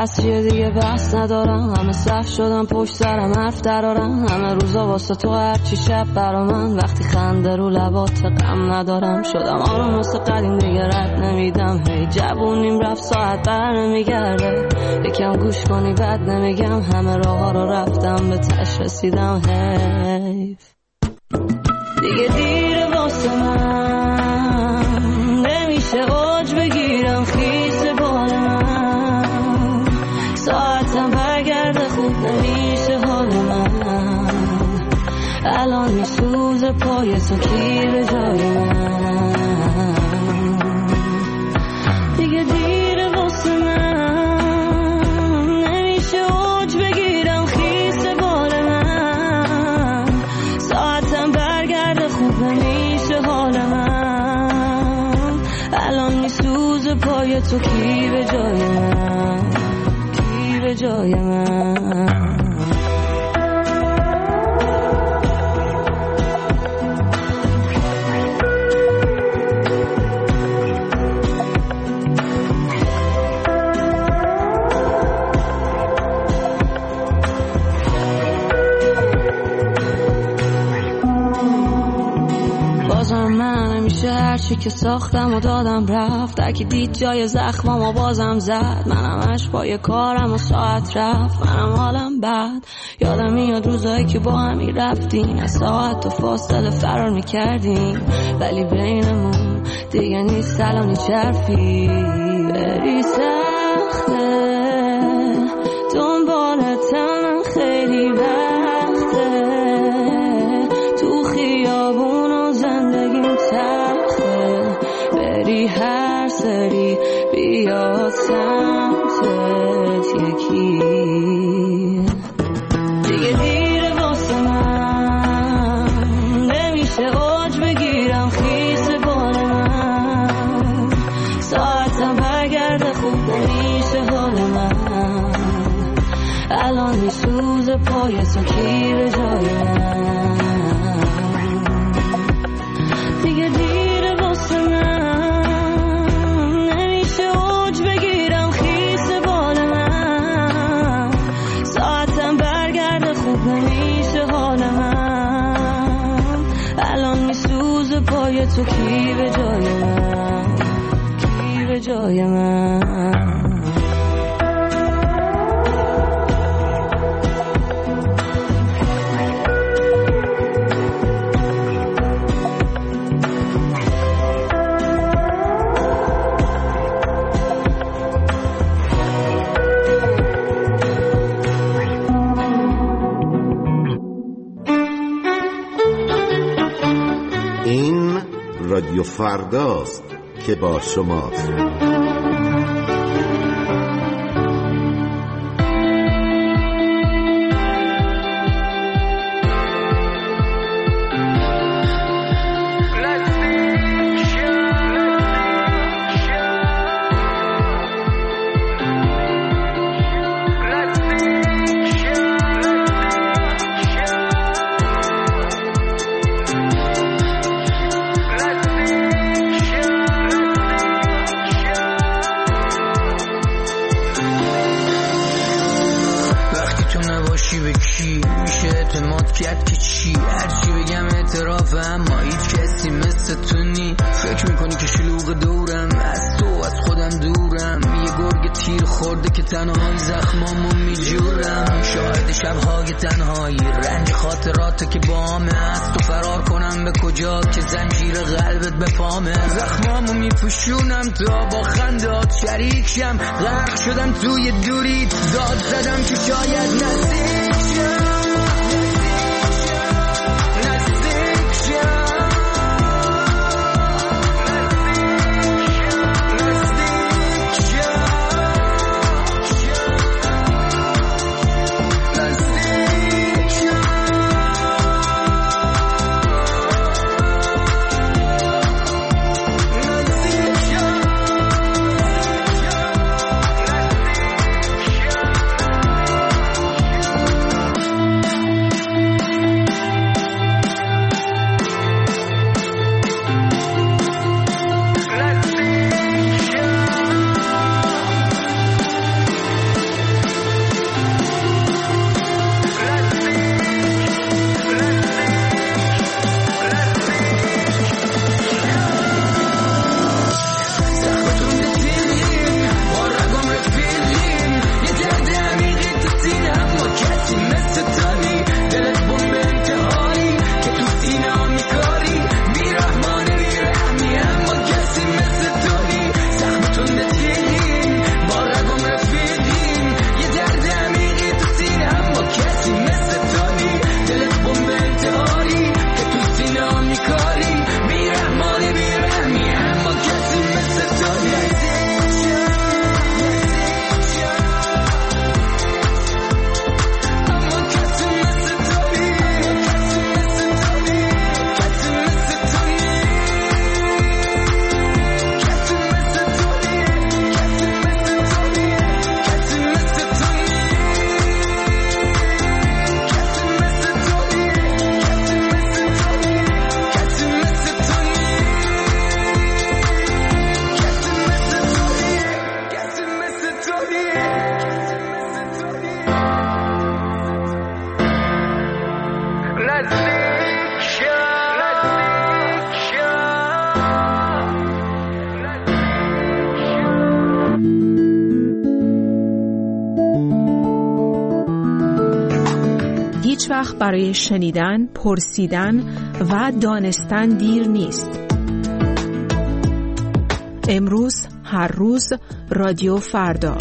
پس چیه دیگه بحث ندارم، همه صف شدم پشت سرم حرف درارم، همه روزا واسه تو هرچی شب برا من، وقتی خنده رو لبات غم ندارم، شدم آروم مثل قدیم دیگه رد نمیدم، هی جوونیم رفت ساعت بر نمیگرده، یکم گوش کنی بد نمیگم، همه راه ها رو رفتم به تش رسیدم، حیف دیگه دیره واسه من، نمیشه اوج بگیرم خیس بال من، ساعتم برگرده خوب نمیشه حال من، الان میسوزه پای تو کی به جای من، دیگه دیره واسه من، نمیشه اوج بگیرم خیس بال من، ساعتم برگرده خوب نمیشه حال من، الان میسوزه پای تو کی به جای من، کی به جای من. هرچی که ساختم و دادم رفت، در که دید جای زخمم و بازم زد، منم همش پای کارم و ساعت رفت، منم حالم بد، یادم میاد روزایی که با همی رفتیم، از ساعت و فاصله فرار میکردیم، ولی بینمون دیگه نیست الان هیچ حرفی، بری سخته دنبالتم خیلی وقته، تو خیابون و زندگیم تخته، بری هر سری بیاد سمتت یکی، دیگه دیره واسه من، نمیشه اوج بگیرم خیس بال من، ساعتم برگرده خوب نمیشه حال من، الان میسوزه پای تو کی به جای من، دیگه دیره واسه من، نمیشه اوج بگیرم خیس بال من، ساعتم برگرده خوب نمیشه حال من، الان میسوزه پای تو کی به جای من، کی به جای من. رادیو فرداست که با شماست. کرد که چی هرچی بگم اعترافم، اما هیچ کسی مثل تو نی، فکر میکنی که شلوغ دورم، از تو از خودم دورم، یه گرگ تیر خورده که تنهایی زخمامو میجورم، شاهد شبهای تنهایی رنج خاطراتو که بامه، از تو فرار کنم به کجا که زنجیر قلبت به پامه، زخمامو میپوشونم تا با خندات شریک شم، غرق شدم توی دوری، داد زدم که شاید نزدیک شم. هیچ وقت برای شنیدن، پرسیدن و دانستن دیر نیست. امروز، هر روز، رادیو فردا.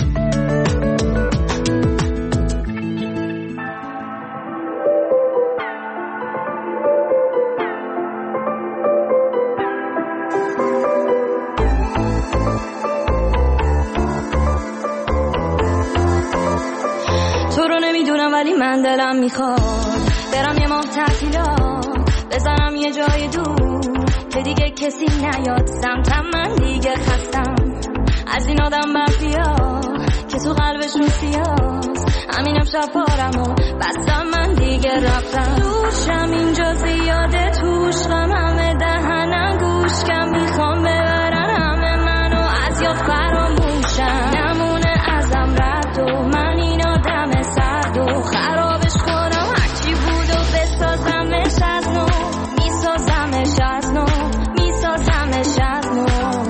ولی من دلم میخواد برم یه ماه تعطیلات بزنم یه جای دور که دیگه کسی نیاد سمتم. من دیگه خستم از این آدم منفیا که تو قلبشون سیاست. همین امشب پارم و بستم من دیگه رفتم. دوشم اینجا زیاده توش غم همه دهنم گوش کم میخوام ببرن همه منو از یاد فراموشم. نمونه ازم رد و من این آدم سرد و خرابش کنم هرچی بود و بسازمش از نو. میسازمش از نو، میسازمش از نو.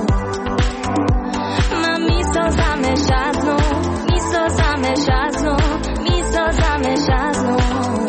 من میسازمش از نو، میسازمش از نو، میسازمش از نو.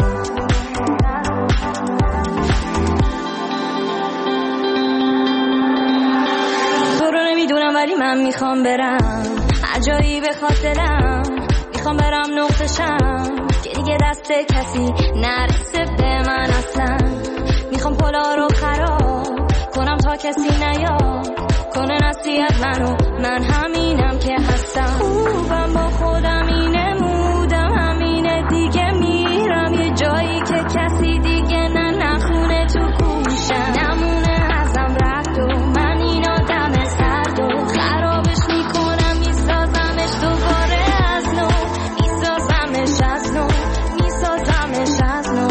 تو رو نمیدونم ولی من میخوام برم هر جایی بخواد دلم. میخوام برم نقطشم که دیگه دست کسی نرسه به من اصلا. میخوام پلا رو خراب کنم تا کسی نیاد کنه نصیحت منو. من همینم که هستم. خوبم با خودم اینه مودم همینه دیگه. میرم یه جایی که کسی دیگه نخونه تو گوشم. نمونه ازم رد و من این آدم سرد و خرابش میکنم. میسازمش دوباره از نو، میسازمش از نو، میسازمش از نو.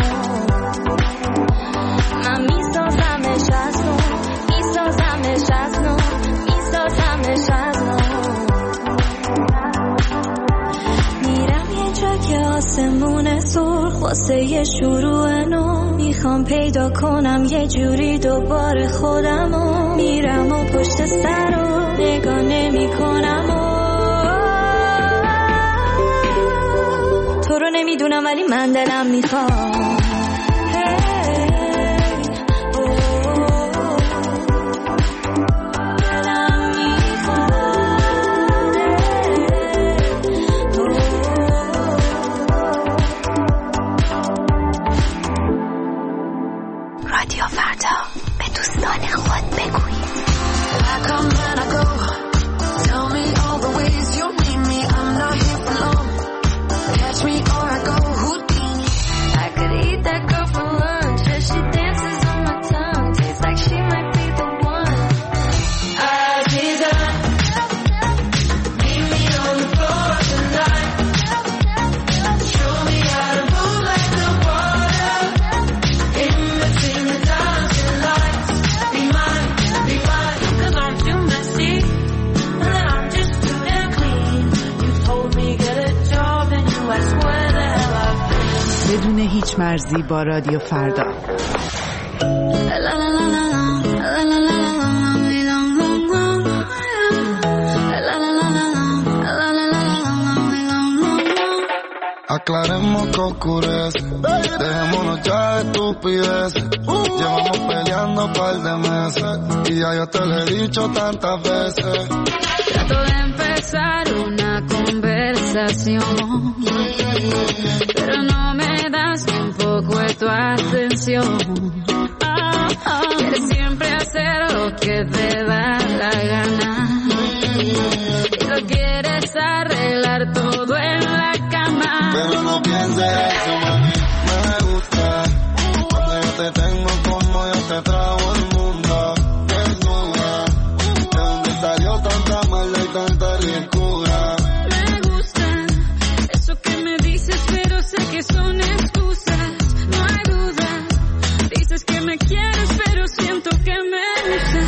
من میسازمش از نو، میسازمش از نو، میسازمش از نو. میرم یه جا که آسمون سرخ واسه یه شروع نو. میخوام پیدا کنم یه جوری دوباره خودمو. میرم و پشت سر رو نگاه نمی کنم تو رو نمیدونم ولی من دلم میخوام. رادیو فردا به دوستان خود بگویید. بدون هیچ مرزی با رادیو فردا. Aclaremos que oscurece, dejémonos ya de estupideces. Llevamos peleando un par de meses y ya yo te lo he dicho tantas veces. Trato de empezar una conversación, pero no me das ni un poco de tu atención. Quieres siempre hacer lo que te da la gana y lo quieres arreglar todo en la cama. Pero no pienses eso, mami, me gusta cuando yo te tengo como yo te trago el mundo. Desnuda, ¿de dónde salió tanta maldad y tanta ricura? Me gusta eso que me dices, pero sé que son excusas. No hay duda, dices que me quieres, pero siento que me usas.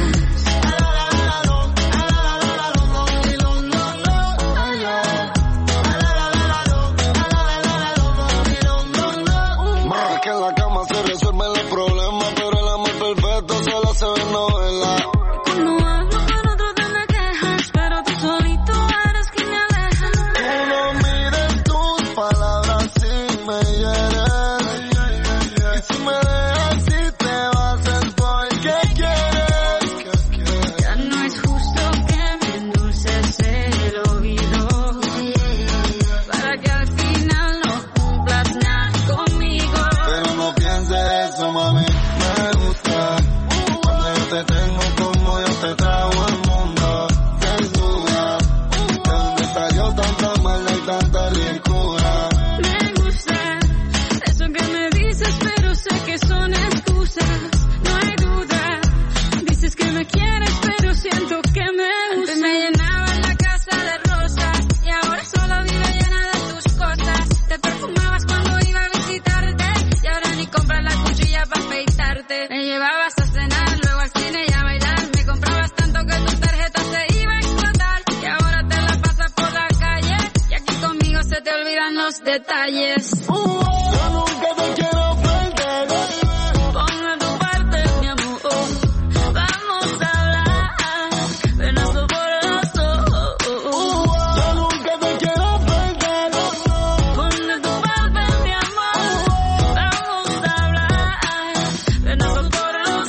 te trajo al mundo desnuda. ¿De dónde salió tanta maldad y tanta locura? Me gusta eso que me dices, pero sé que son excusas. No hay duda. Dices que me quieres, pero siento que me usas. Antes me llenaba la casa de rosas y ahora solo vive llena de tus cosas. Te perfumabas cuando iba a visitarte y ahora ni compras la cuchilla para afeitarte. Me llevabas a cenar, luego al cine y a bailar. Me comprabas tanto que tu tarjeta se iba a explotar y ahora te la pasas por la calle y aquí conmigo se te olvidan los detalles. Yo nunca te quiero perder. Ponme tu parte, mi amor. Vamos a hablar. Ven a por los ojos. Yo nunca te quiero perder. Ponme tu parte, mi amor. Vamos a hablar. Ven a por los ojos.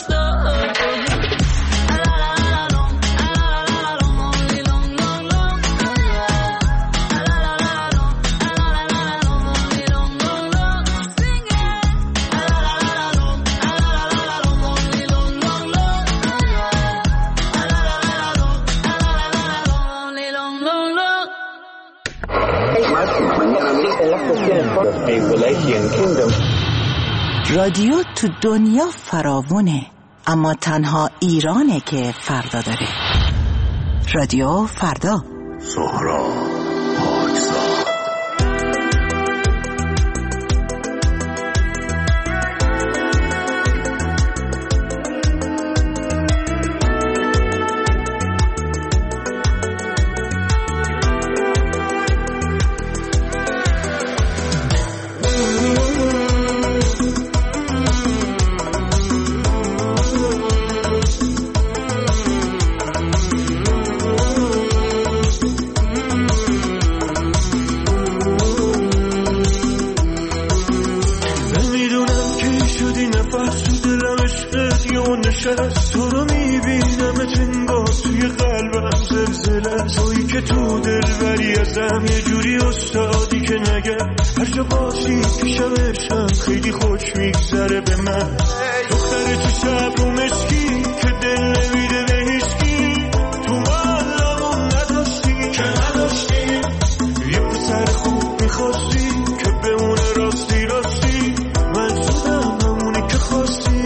رادیو تو دنیا فراوونه، اما تنها ایرانه که فردا داره. رادیو فردا. سهراب پاکزاد. تو رو میبینمت انگار توی قلبم زلزله، تویی که تو دلبری ازم یه جوری استادی که نگم هر جا باشی پیشم عشقم خیلی خوش میگذره به من. دختر چه شب رو مشکی که دل نمیده به هیچکی، تو معلمون نداشتی که نداشتی یه پسر خوب میخواستی که بمونه راستی راستی، من شدم همونی که خواستی.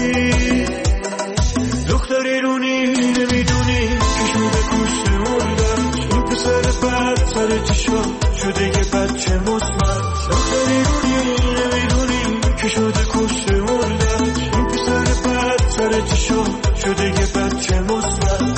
دختریرونی نمیدونی که شده کشت مردم، این پسر بد سر چشا شده یه بچه مزمن. دختریرونی نمیدونی که شده کشت مردم، این پسر بد سر چشا شده یه بچه مزمن.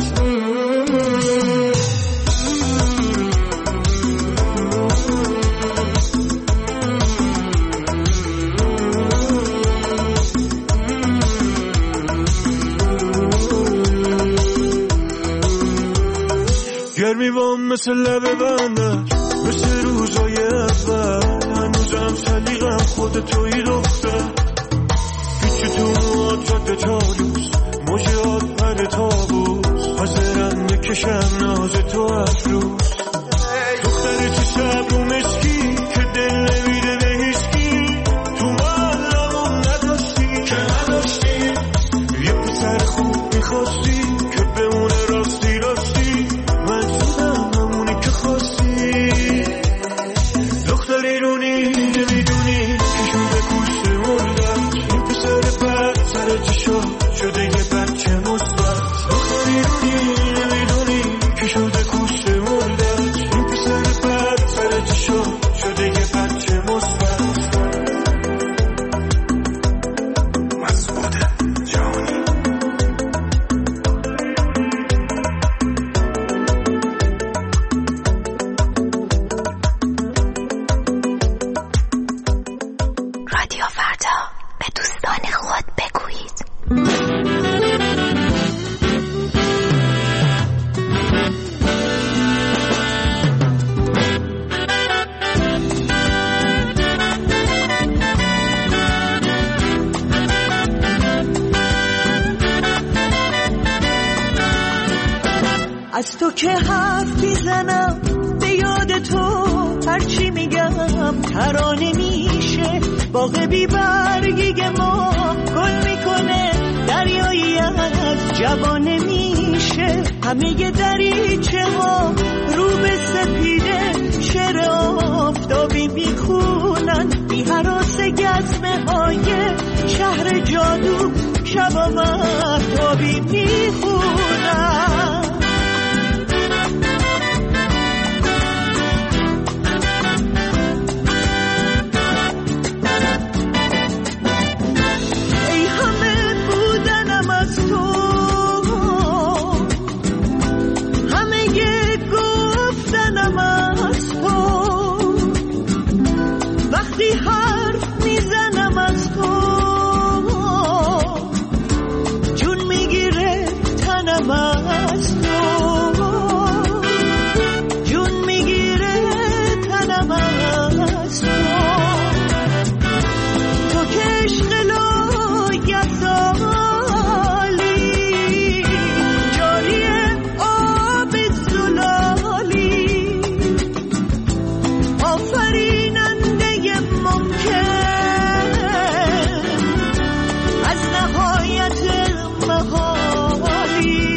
گرمی بام مثل لبه بندش مثل روزای اول، هنوزم سلیقم خود توی دختر. پیچ تو مواد جاده تاریوز موجات پر تابوز، حاضرم بکشم ناز تو افروز. دختر چه شب رو مشکی که دل نمیده به هیچکی، تو معلمون نداشتی که نداشتی یه پسر خوب میخواستی که بمونه راستی راستی، من شدم همونی که خواستی. دختریرونی نمیدونی که شده کشت مردم، این پسر بد سر چشا شده یه بچه مثبت. دختریرونی نمیدونی که شده کشت مردم، این پسر بد سر چشا شده یه بچه مثبت. مسعود جانی. رادیو فردا، به دوستان خود بگویید. از تو که حرف میزنم به یاد تو، هرچی میگم ترانه میشه. باغ بی برگی ما گل میکنه، دریایی از جوانه میشه. همه دریچه ها رو به سپیده شعر آفتابی میخونن، بی هراس گزمه های شهر جادو شبا مهتابی میخونن. ای همه بودنم از تو، همه گفتنم از تو، وقتی حرف میزنم از تو جون میگیره تنم از تو، جون میگیره تنم از تو. تو که عشق لایزالی جاری آب زلالی، آفریننده ممکن از نهایت محالی،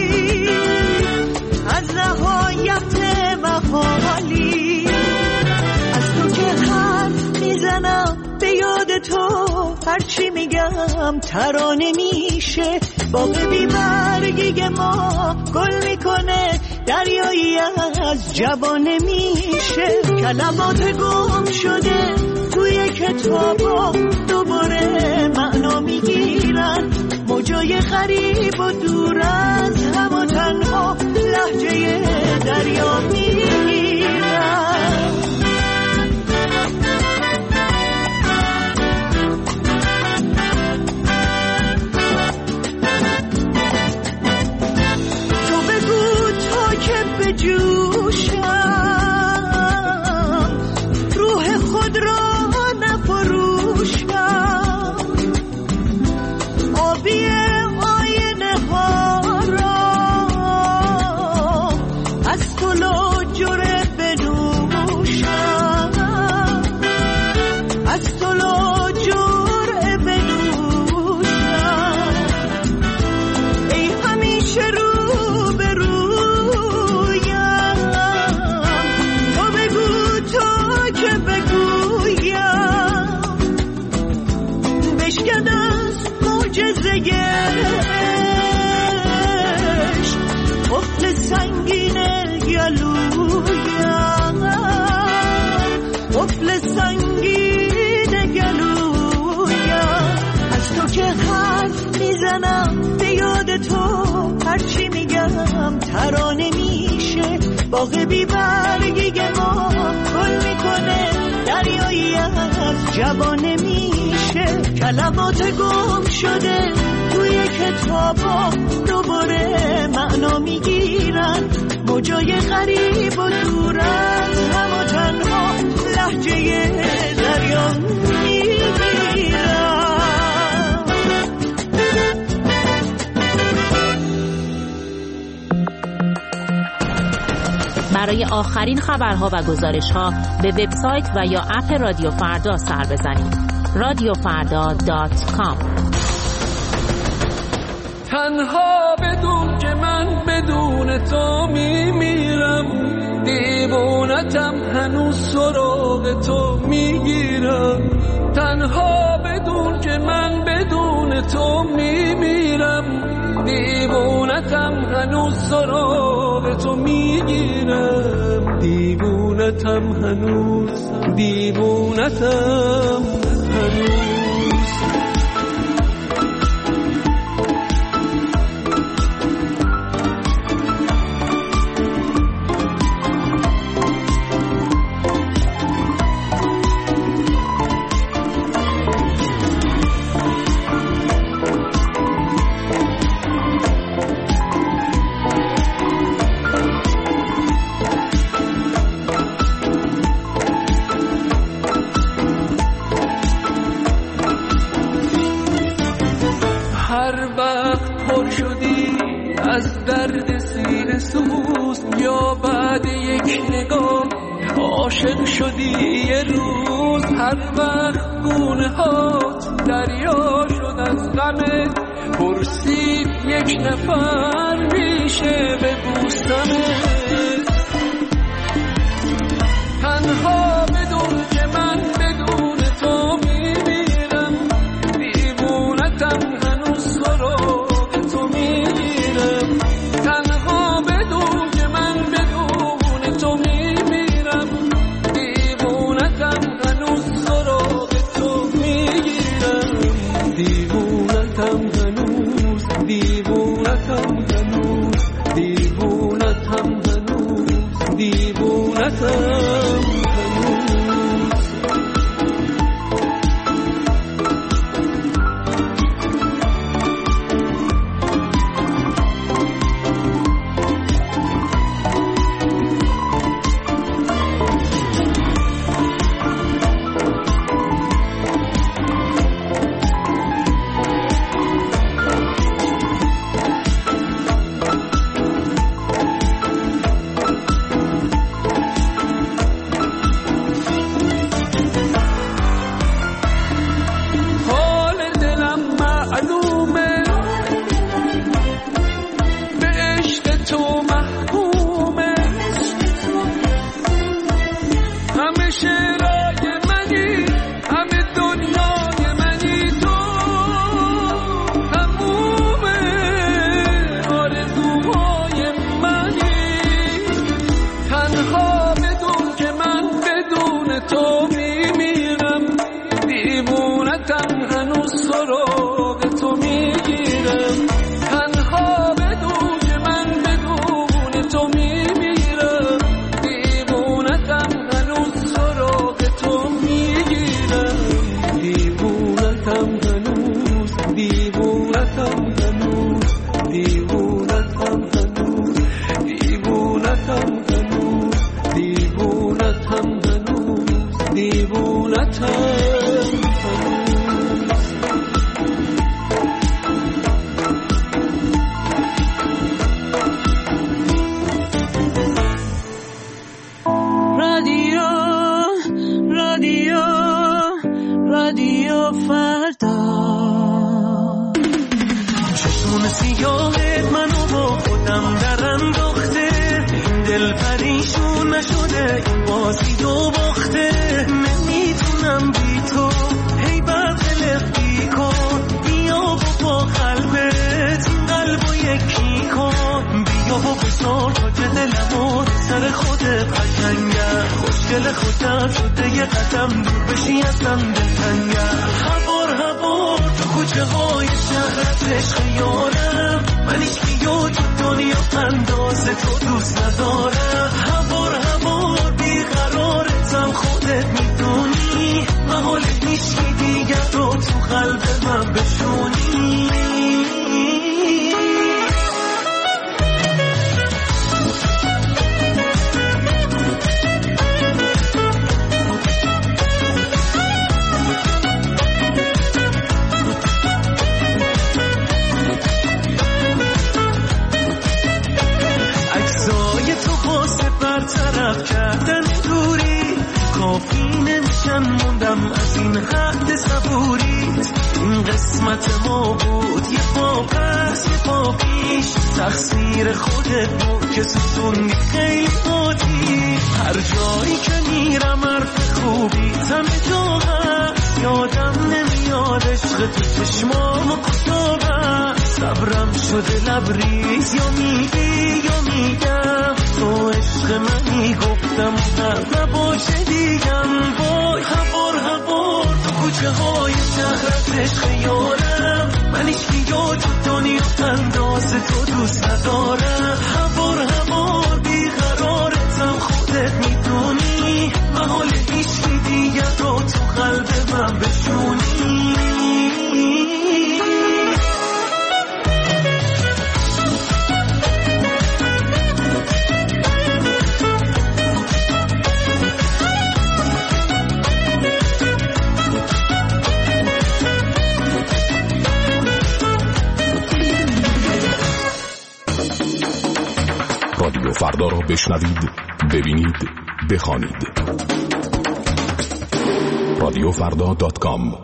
از نهایت محالی. از تو که حرف میزنم به یاد تو، هرچی میگم ترانه میشه. باغ بی برگی ما گل میکنه، دریایی از جوانه میشه. کلمات گم شده توی کتابا دوباره معنا میگیرن، موجای غریب و دور از هم و تنها لهجه دریا میگیرن. تو بگو تا که بجوشم روح خود را نفروشم، آبی آینه ها را از تو لاجره بنوشم، از تو لاجره بنوشم. ای همیشه رو به رویم، تو بگو تا که بگویم، بشکن از معجزه‌اش قفل سنگین گلویم، قفل سنگین گلویم. از تو که حرف میزنم به یاد تو، هرچی میگم ترانه میشه. باغ بی برگی ما گل میکنه، دریایی از جوانه میشه. کلمات گم شده توی کتابا دوباره معنا میگیرن، موجای غریب و دور از هم و تنها لهجه دریا میگیرن. برای آخرین خبرها و گزارش‌ها به وبسایت و یا اپ رادیو فردا سر بزنید. radiofarda.com. تنها بدون که من بدون تو میمیرم، دیوونتم هنوز سراغ تو میگیرم. تنها بدون که من بدون تو میمیرم، دیوونتم هنوز سراغ تو میگیرم. دیوونتم هنوز، دیوونتم هنوز. از درد سینه سوز، یا بعد یک نگاه عاشق شدی یه روز. هر وقت گونه هات دریا شد از غمت، پرسید یک نفر میشه به دوستمه تنها بدون که من بدون تو میمیرم دیوونتم هنوز سراغ تو میرم تنها بدون که من بدون تو میمیرم دیوونتم هنوز سراغ تو میگیرم دیوونتم هنوز دیوونتم هنوز دیوونتم هنوز دیوونتم رادیو فردا را بشنوید، ببینید، بخوانید. رادیوفردا.com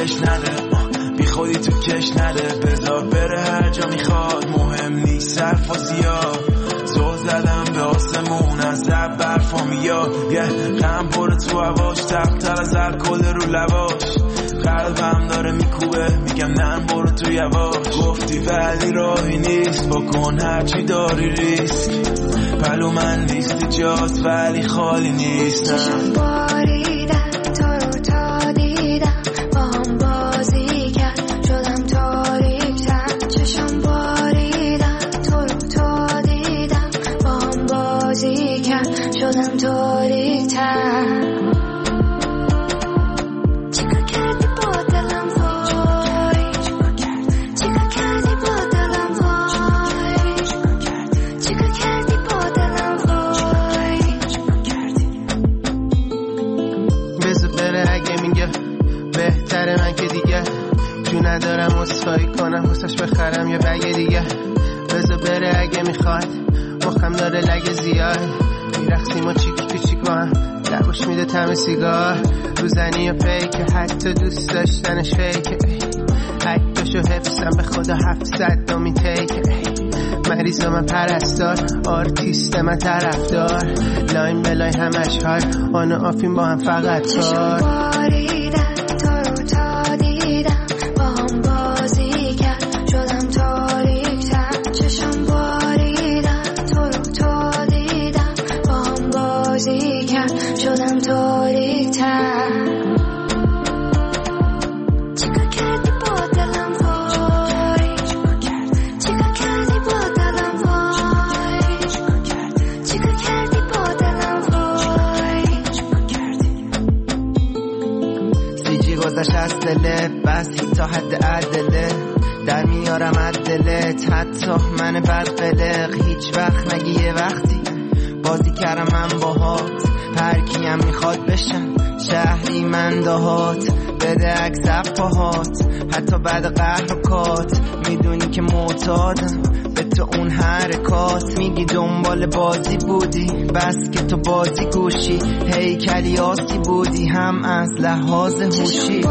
کش نده، بی خودی تو کش نده، بذار بره هر جا میخواد، مهم نیست صرف و زیاد. زل زدم به آسمون از لب برفا میاد، غم پر تو هواش، تبتر از الکل رو لباش. قلبم داره میکوبه میگم نه برو تو یواش. گفتی ولی راهی نیست، بکن هرچی داری ریسک. پلو من نیستی جات ولی خالی نیستم. چشم باریدن تو رو تا دیدم، با هم بازی کرد شدم تاریک‌تر. چشم باریدن تو رو تا دیدم، با هم بازی کرد شدم تاریک‌تر. ندارم اصفایی کنم حسش بخرم یه بگه دیگه. بذار بره اگه میخواد، مخم داره لگه زیاد. میرخسیم و چیک کوچیک با هم، لباش میده طعم سیگار. روزنی و پیکه حتی دوست داشتنش فیکه. عکسشو حفظم به خدا 700 دومین تیکه. مریض من پرستار، آرتیست من طرفدار. لاین بلای همش های آن و آفین با هم فقط کار. بس تا حد عدله در میارم عدلت، حتی من بدقلق. هیچ وقت نگی یه وقتی بازی کردم من باهات. هر کیم میخواد بشم شهری من دهات، بده عکس پاهات حتی بعد قهر و کات. میدونی که معتادم به تو اون حرکات. میگی دنبال بازی بودی بس که تو بازی گوشی. هیکلی آسی بودی هم از لحاظ هوشی.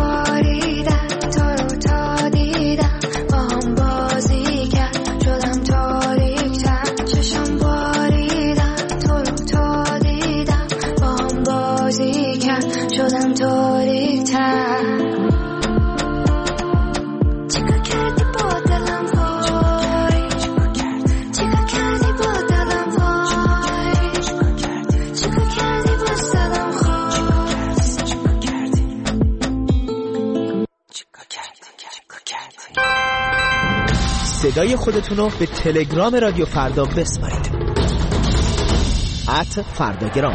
صدای خودتون رو به تلگرام رادیو فردا بسپارید. @فرداگرام.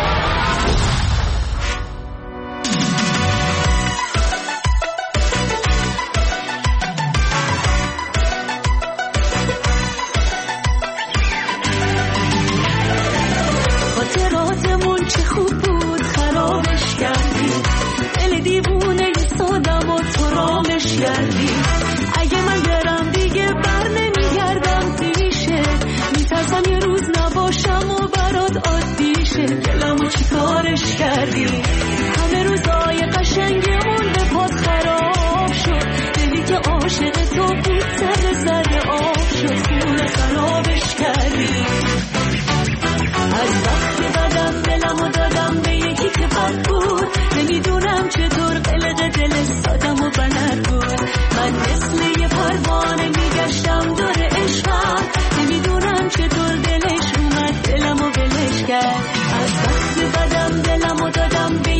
خاطراتمون چه خوب بود خرابش کردی، دل دیوونه سادم و تو رامش کردی. اگه من برم دیگه بر نمیگردم پیشه، میترسم یه روز نباشم و برات عادی شه. دلمو چی کارش کردی، همه روزای قشنگمون به پات خراب شد. دلی که عاشق تو بود سر آب شد، خونه خرابش کردی. از وقتی بدم دلمو دادم به یکی که بد بود، نمیدونم چطور قلق دل سادم و بلد بود. من مثل یه پروانه میگشتم دور عشقم، نمیدونم چطور دلش اومد دلمو ولش کرد. از وقتی بدم دلمو دادم به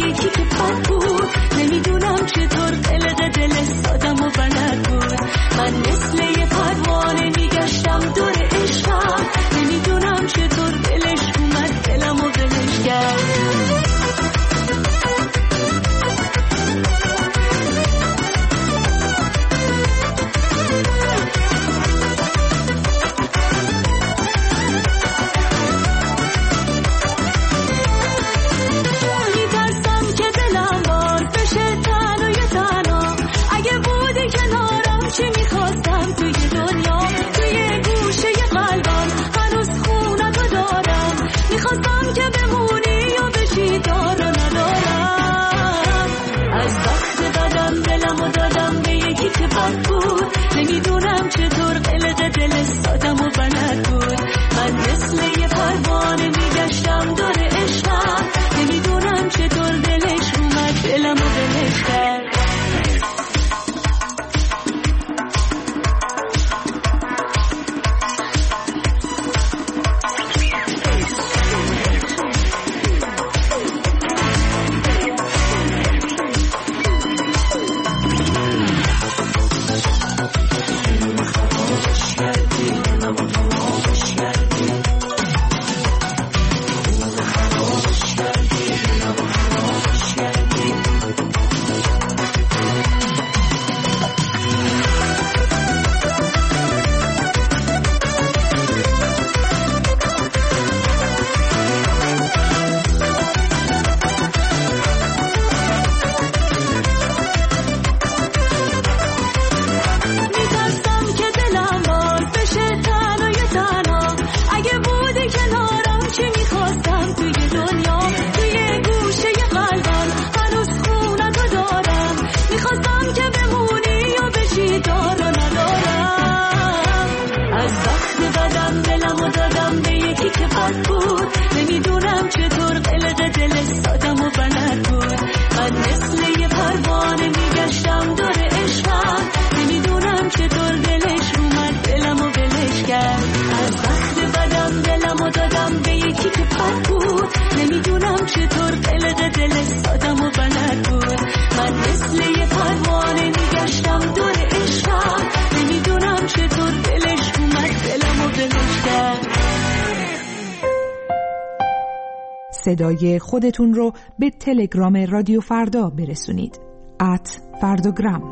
صدای خودتون رو به تلگرام رادیو فردا برسونید. @فردوگرام.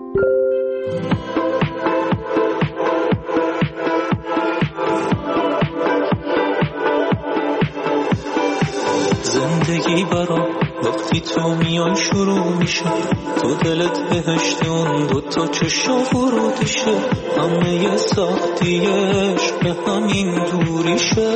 زندگی برام وقتی تو میای شروع میشه، تو دلت بهشت اون دوتا چشم ورودشه، همه سختیش به همین دوریشه.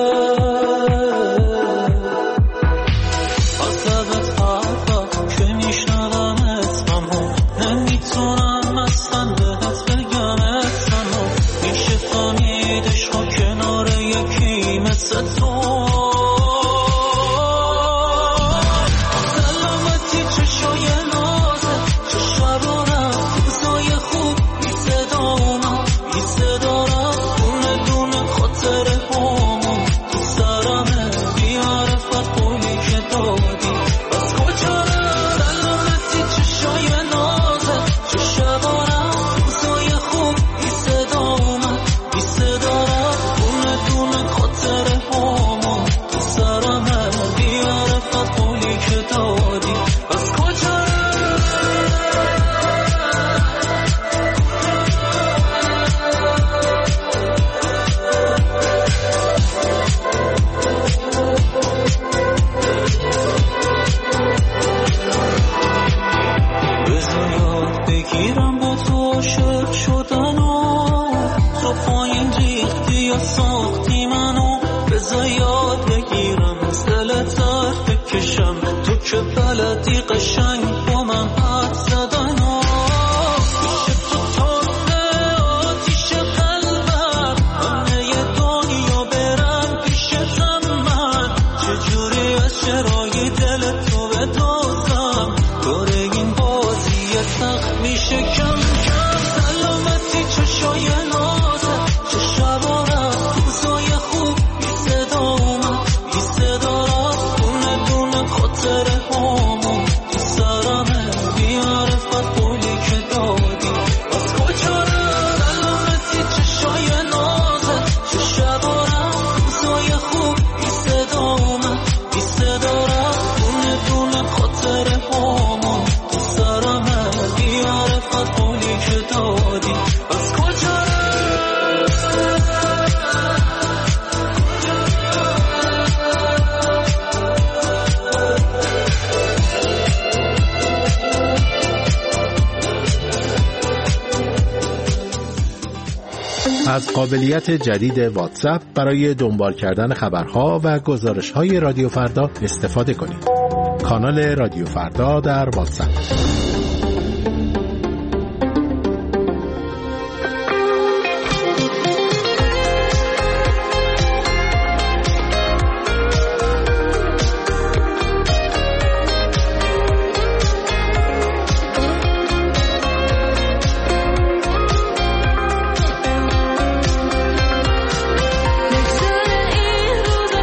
عذبت حرفا که میشنوم اسممو، نمیتونم اصلا بهت بگم اسممو، میشه فهمیدش ها کنار یکی مثل تو. بلدی قشنگ با من حد زدن میشه تو تازه آتیش قلبم، همه دنیا برن پیشتم، من چجوری از چرای دل تو بدازم، داره این بازی سخت میشه کم کم. سلامتی چشای نازه، چه شبارم روزای خوب بی صدا من، بی صدا رفت دونه دونه خاطره همون تو سرمه، بیارفت قولی که دادی از کجا رفت. سلامتی چشای نازه، چه شبارم روزای خوب بی صدا من، بی صدا رفت دونه دونه خاطره همون تو سرمه، بیارفت قولی که دادی از کجا رفت. از قابلیت جدید واتساپ برای دنبال کردن خبرها و گزارش‌های رادیو فردا استفاده کنید. کانال رادیو فردا در واتساپ.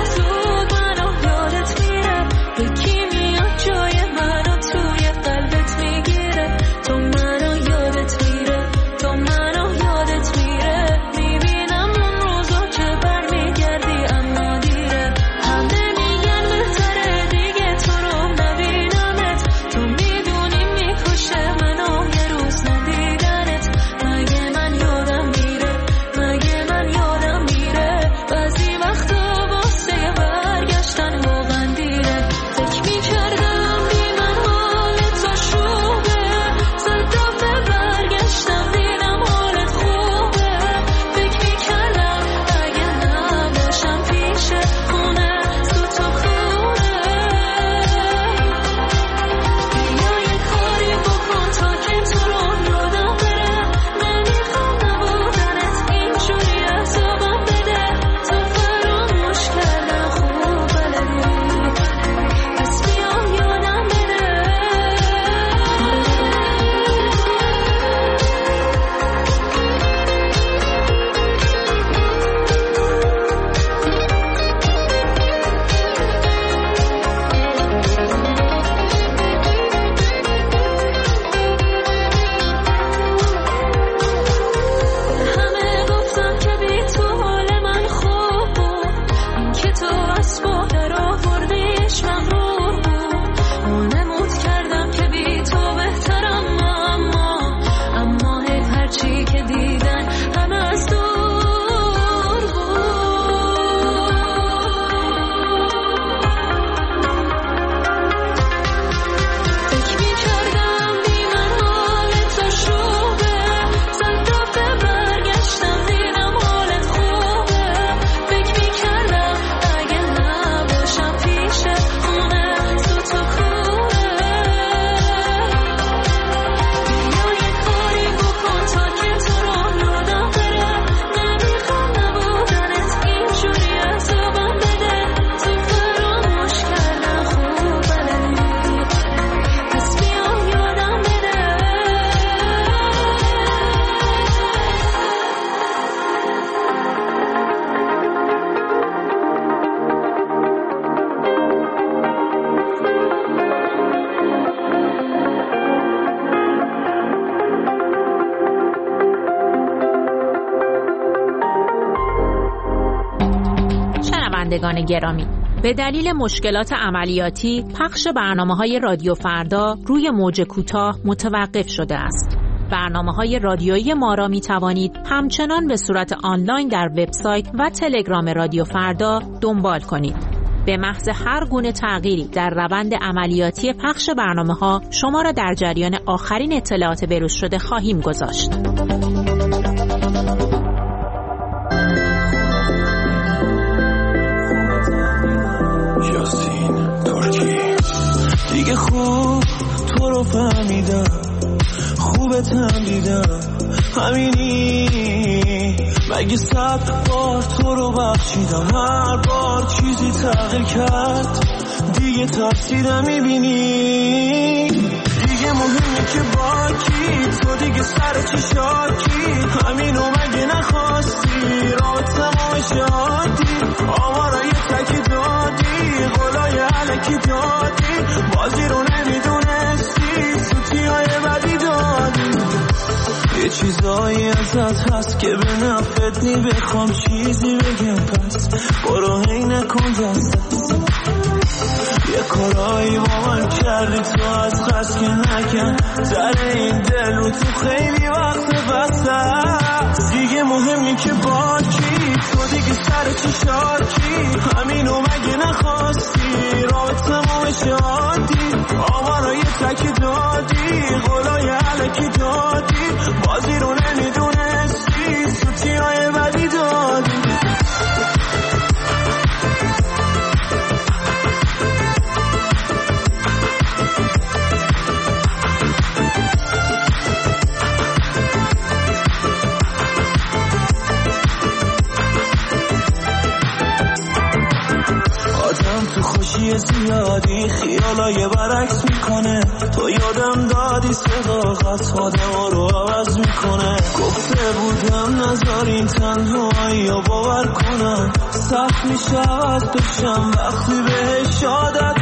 یکی میاد جای منو توی قلبت شنوندگان گرامی، به دلیل مشکلات عملیاتی پخش برنامه‌های رادیو فردا روی موج کوتاه متوقف شده است. برنامه‌های رادیویی ما را می‌توانید همچنان به صورت آنلاین در وبسایت و تلگرام رادیو فردا دنبال کنید. به محض هر گونه تغییری در روند عملیاتی پخش برنامه‌ها شما را در جریان آخرین اطلاعات بروز شده خواهیم گذاشت. دیگه خوب تو رو فهمیدم، خوبتم دیدم، همینی مگه 100 بار تو رو بخشیدم، هر بار چیزی تغییر کرد دیگه تفسیرم میبینی. دیگه مهمه که با کی، تو دیگه سر چی شاکی، همینو مگه نخواستی، رابطمو شادی، آوارای تکی دادی، قولای علکی دادی، بازی رو نمیدونستی، سوتیای بدی دادی. یه چیزایی ازت هست که به نفت نی، بخوام چیزی بگم پس برو هی نکن دست. یه کارایی با من کردی تو از قصد که نکن، در این دل رو تو خیلی وقت بسته. دیگه مهمی که با کی، تو دیگه سر چی شاکی، همینو مگه نخواستی، رابطمو شادی، آوارای تکی دادی، قولای علکی دادی، بازی رو نمیدونستی، سوتیای بدی دادی. تو خوشی زیادی خیالای برعکس میکنه، تو یادم دادی صداقت آدم رو عوض میکنه. گفته بودم نذارین تنهایی رو باور کنم، سخت میشود بشم وقتی بهش عادت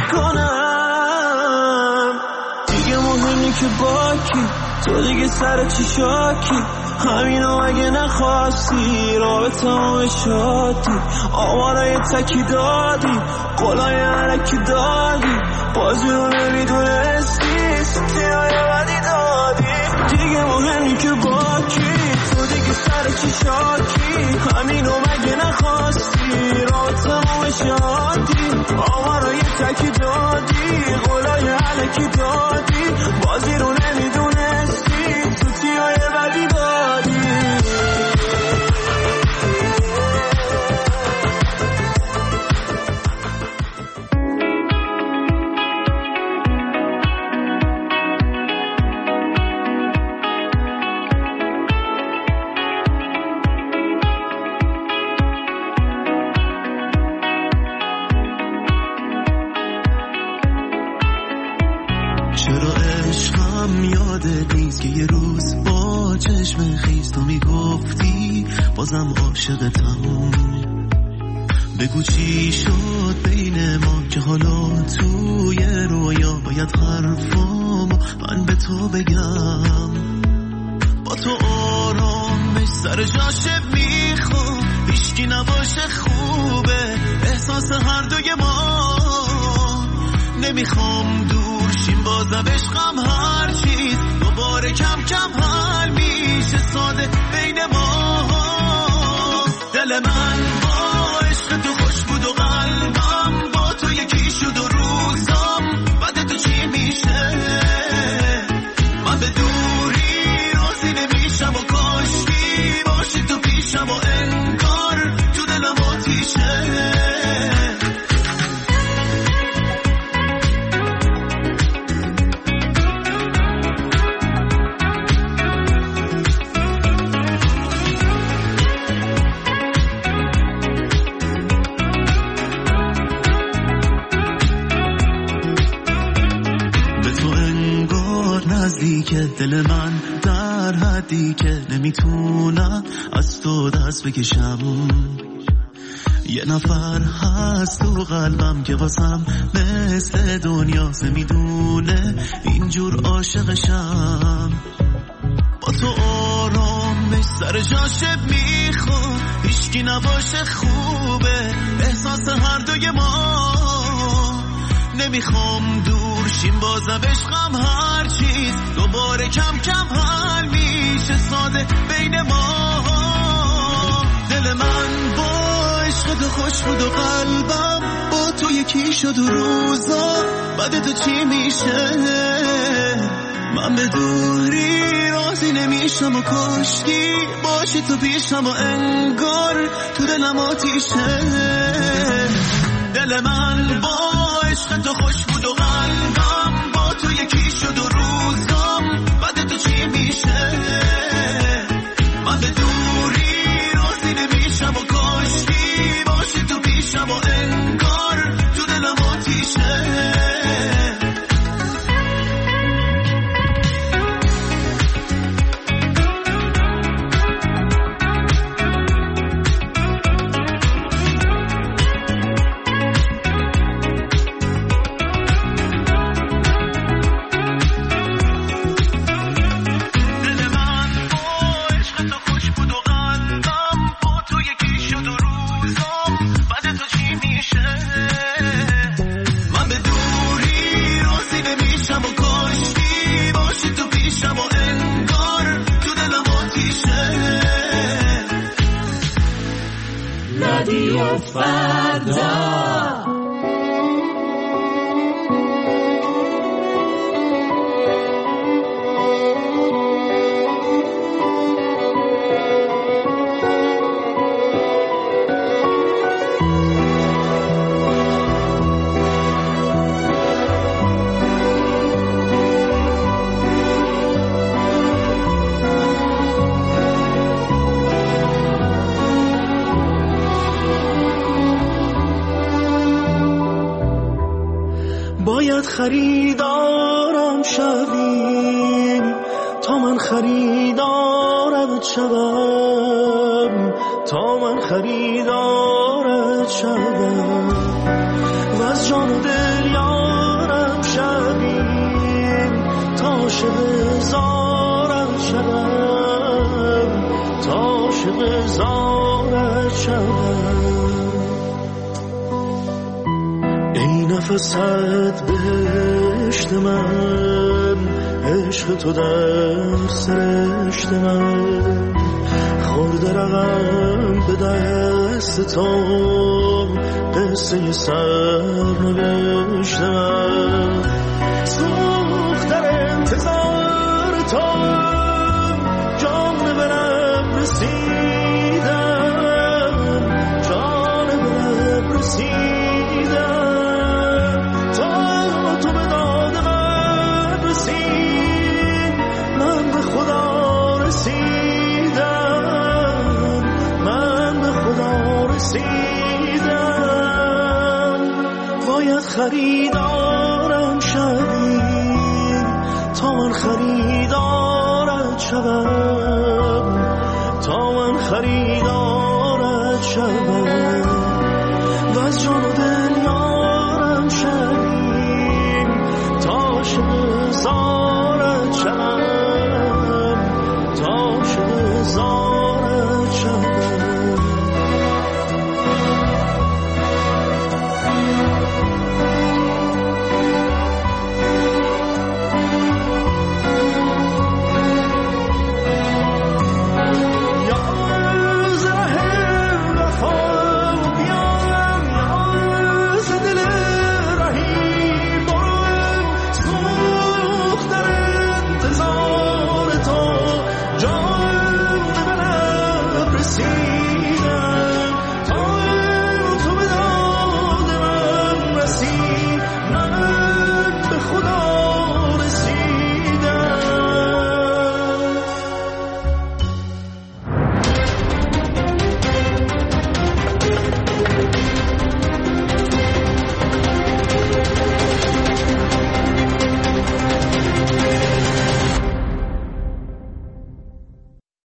کنم. دیگه مهمی که با کی، تو دیگه سر چی شاکی، همینو اگه نخواستی، رابطمو شادی، آوارای تکی دادی، قولای علکی دادی، بازی رو نمیدونستی، سوتیای بدی دادی. دیگه مهمی که با کی، تو دیگه سر چی شاکی، همینو مگه نخواستی، رابطمو شادی، آوارای تکی دادی، قولای علکی دادی، بازی رو نمیدونستی، سوتیای بدی دادی. چرا عشقم یادت نیست که یه روز با چشم خیز تو میگفتی بازم عاشقتم. بگو چی شد بین ما که حالا توی رویا باید حرفامو من به تو بگم. با تو آرامش سر جاشه میخوام، هیچکی نباشه خوبه احساس هر دوی ما. نمیخوام دور شیم بازم عشقم هر چیز دوباره کم کم حل میشه ساده بین ما. دل من با عشق تو خوش بود و قلبم با تو یکی شد و روزم بعد تو چی میشه. من به دوری راضی نمیشم و کاشکی باشی تو پیشم و انگار تو دلم آتیشه. که دل من در حدی که نمیتونم از تو دست بکشم. یه نفر هست تو قلبم که واسم مثل دنیا میدونه اینجور عاشقشم. با تو آرامش سر جاشه میخواد، هیچکی نباشه خوبه احساس هر دوی ما. نمیخوام دور شیم بازم عشقم هر چیز دوباره کم کم حل میشه ساده بین ما. دل من با عشق تو خوش بود و قلبم با تو یکی شد و روزا بعد تو چی میشه؟ من به دوری راضی نمیشم و کاشکی باشی تو پیشم و انگار تو دلم آتیشه. دل من با عشق تو خوش بود و قلبم با تو یکی شد و روزام بعد تو چی میشه؟ من به دوری راضی نمیشم و کاشکی باشی تو پیشم و انگار تو دلم آتیشه. رادیو فردا. باید خریدارم شویم تا من خریدارت شوم، تا من خریدارت شوم و از جان و دل یارم شویم تا عاشق زارت شوم، تا عاشق زارت شوم. ای نفست بهشت من، عشق تو در سرشت من، خورده رقم به دست تو قصه سر نوشت من. سوخت در انتظار تو جان به لب رسیدم، جان به لب رسیدم. خریدارم شویم تا من خریدارت شوم، تا من خریدارت شوم و از جان و دل یارم شویم تا عاشق زارت شوم، تا عاشق زارت